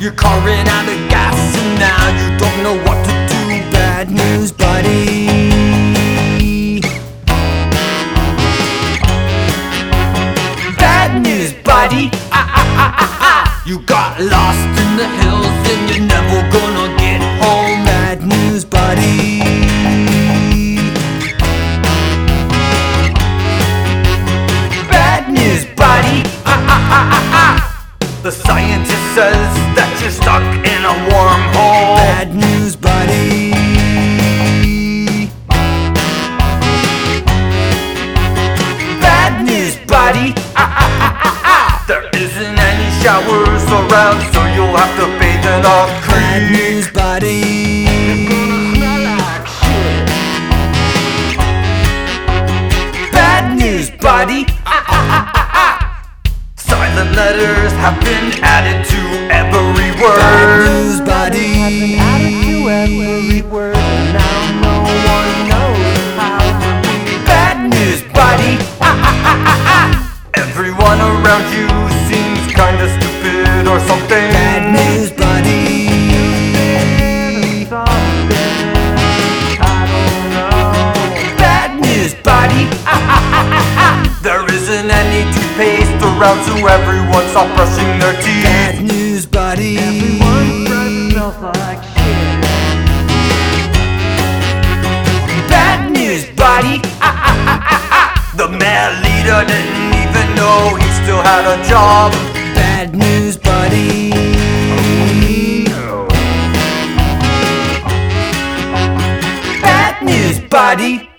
Your car ran out of gas and now you don't know what to do. Bad news, buddy. Bad news, buddy. You got lost in the hills and you're never gonna get home. Bad news, buddy. Bad news, buddy. The scientist says that you're stuck in a wormhole. Bad news, buddy. Bad news, buddy. There isn't any showers around, so you'll have to bathe in a creek. Bad news, buddy. Bad news, buddy. Silent letters have been added to every word. Bad news, buddy. Added to every word, and now no one knows how to be. Bad news, buddy. Everyone around you seems kinda stupid or something. Bad news, buddy. I don't know. Bad news, buddy. There isn't any toothpaste around, so everyone stop brushing their teeth. Bad news, buddy. Everyone's breath smells like shit. Bad news, buddy. The mad leader didn't even know he still had a job. Bad news, buddy. Bad news, buddy.